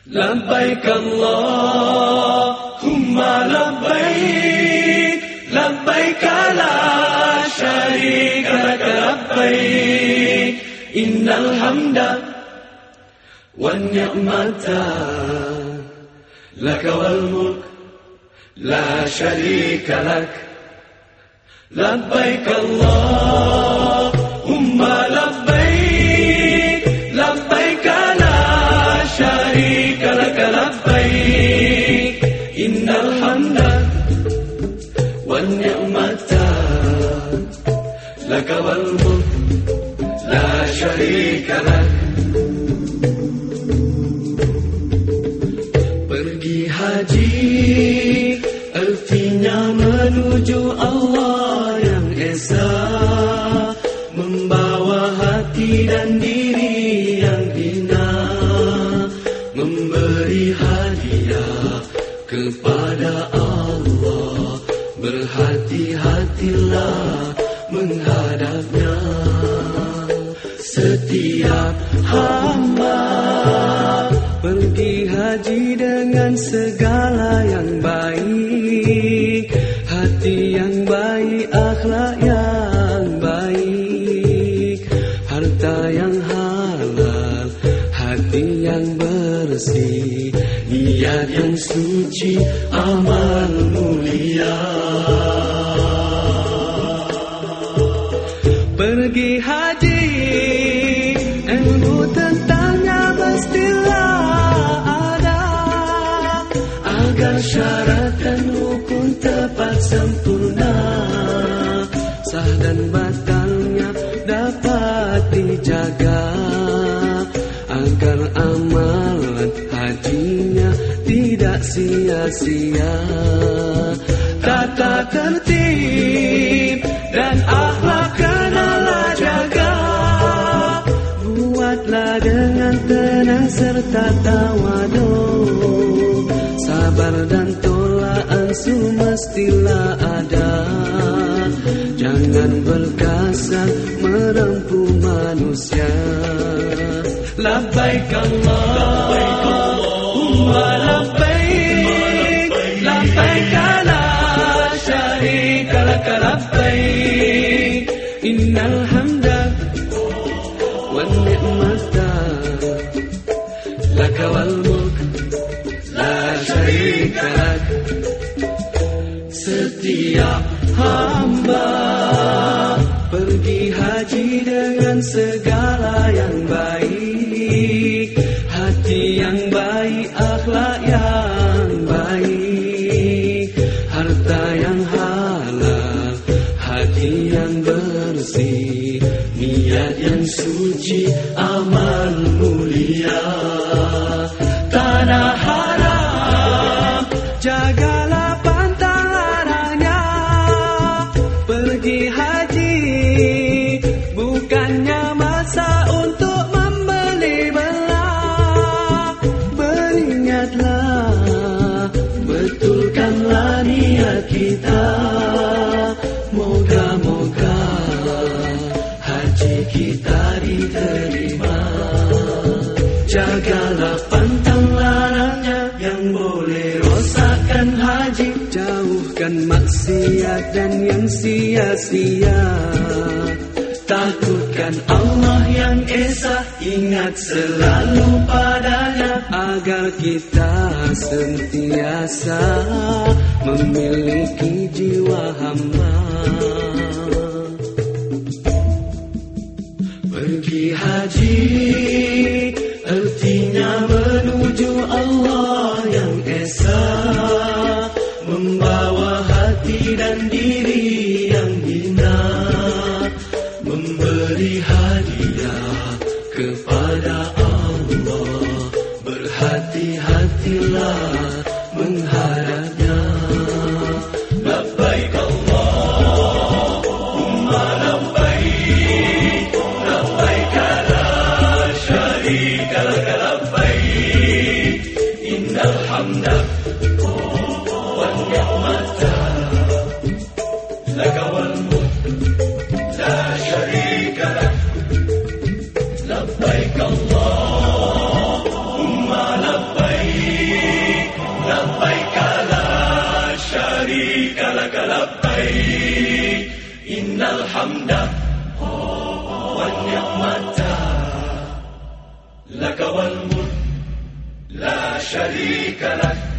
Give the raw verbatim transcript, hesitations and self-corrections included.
لبيك اللهم لبيك لبيك لا شريك لك لبيك إن الحمد والنعمة لك والملك لا شريك لك لبيك اللهم لبيك لبيك لا شريك لك لبيك إن الحمد والنعمة لك والملك لا شريك لك. Pergi haji artinya menuju Allah yang esa, membawa hati dan diri yang hina, memberi hadiah kepada Allah. Berhati-hatilah menghadapnya. Setiap hamba pergi haji dengan segala yang baik, hati yang baik, akhlak yang baik, harta yang halal, hati yang bersih, niat yang suci, amal mulia. Pergi haji, ilmu tentangnya mestilah ada, agar syarat dan rukun tepat sempurna, sah dan batalnya dapat dijaga, agar amalan hajinya tidak sia-sia. Tata tertib dan akhlak kenalah jaga, buatlah dengan tenang serta tawadu, sabar dan tolak ansur mestilah ada. Jangan berkasar merempuh manusia. Labbaik Allahumma labbaik labbaik la syarika lak labbaik innal hamda wan ni'mata lak wal mulk la syarika lak. Setiap hamba pergi haji dengan segala yang baik, hati yang baik, akhlak yang baik, harta yang halal, hati yang bersih, niat yang suci, amal mulia. Tanah haram, jagalah pantang larangnya. Pergi haji bukannya masa untuk membeli belah. Beringatlah, betulkanlah niat kita. Moga-moga haji kita diterima. Jagalah pantang larangnya yang boleh rosakkan haji. Jauhkan maksiat dan yang sia-sia. Takutkan Allah yang esa, ingat selalu padanya, agar kita sentiasa memiliki jiwa hamba. Pergi haji artinya menuju Allah yang esa, membawa hati dan diri yang hina, memberi hadiah kepada Allah. Berhati-hatilah menghadapnya. Labbaik Allahumma labbaik labbaik la syarika lak labbaik innal hamda wan ni'mata lak wal mulk la syarika lak. Labbaik Allahumma labbaik شريك لك لبيك إن الحمد والنعمة لك والملك لا شريك لك